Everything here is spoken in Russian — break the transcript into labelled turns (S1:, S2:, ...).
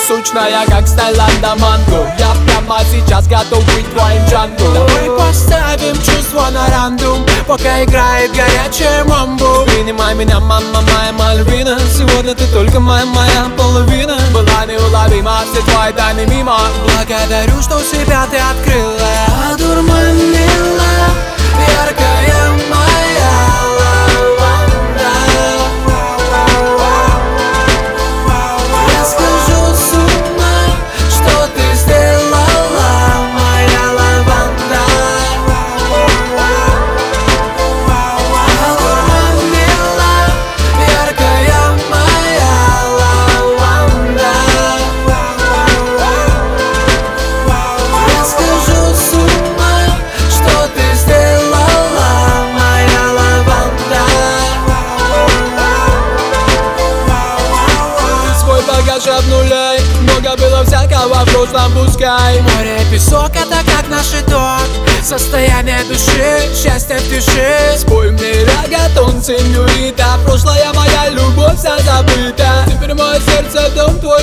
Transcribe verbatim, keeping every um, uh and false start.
S1: сучная, как Стайланда Манго. Я прямо сейчас готов быть твоим Джанго. Давай поставим чувство на рандом, пока играет горячая мамбо. Принимай меня, мама, моя Мальвина. Сегодня ты только моя, моя половина. Была неуловима, все твои тайны мимо. Благодарю, что себя ты открыла. Одурманила, яркая моя лаванда. Я схожу с ума, что ты сделала, моя лаванда. Одурманила, яркая моя лаванда. Я схожу с ума, что ты сделала, моя лаванда. Свой багаж обнуляй, много было всякого в прошлом, пускай. Море, песок, это как наш итог, состояние души, счастье в тиши. Спой мне рагатон, сеньорита. Прошлая моя любовь вся забыта. Теперь мое сердце, дом твой